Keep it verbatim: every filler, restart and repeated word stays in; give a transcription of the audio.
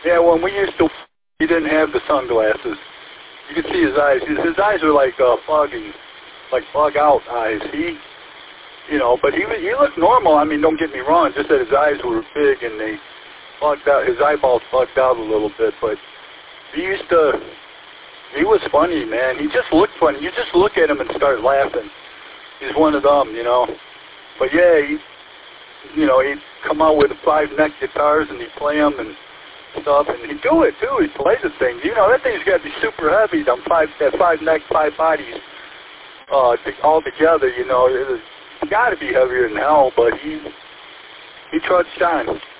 Yeah, when we used to, he didn't have the sunglasses. You could see his eyes. His, his eyes were like uh, bugging, like bug out eyes. He, you know, but he was, he looked normal. I mean, don't get me wrong, just that his eyes were big and they bugged out. His eyeballs bugged out a little bit, but he used to, he was funny, man. He just looked funny. You just look at him and start laughing. He's one of them, you know. But yeah, he, you know, he'd come out with five neck guitars and he'd play them and stuff, and he'd do it too. He'd play the thing. You know, that thing's got to be super heavy. Them five, that five neck, five bodies, uh, to, all together. You know, it's got to be heavier than hell. But he, he trudged on.